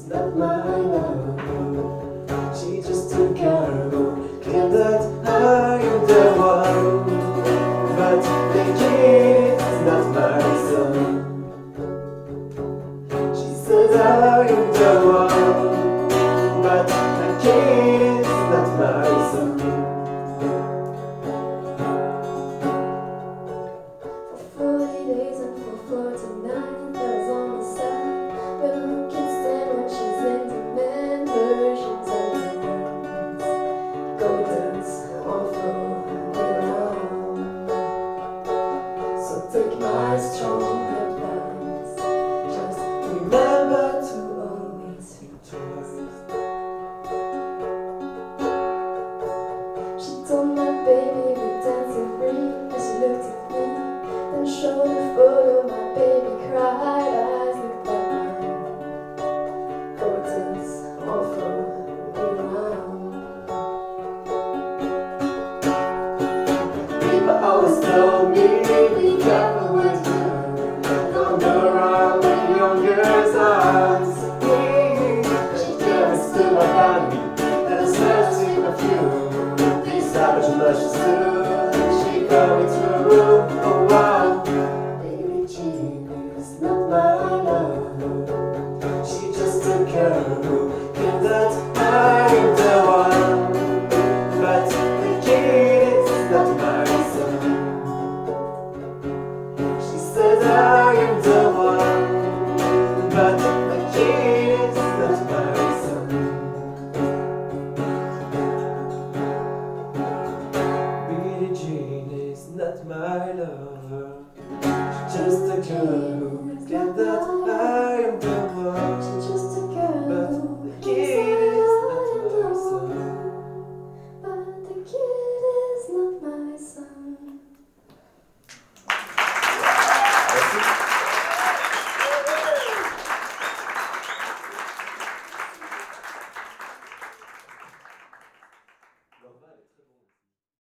not my love. She just took care of me, claimed that I am the one, but the kid is not my son. She says I am the one, but the kid is not my son. For 40 days and for 49, that was on the side. But who can stand when she's in demand? Versions and demands. Go dance, awful, around. So take my strong advice. Just remember to always think twice. She told my baby we're dancing free as she looked at me. Then showed a photo, my baby cried, eyes looked like mine. Curtains awful around. People always told me, be careful with her. Don't go around with youngers' eyes. She carries still about me, that is searching a few. These savage luscious too. She coming through, oh wow. Baby Jean is not my love. She just took care of me.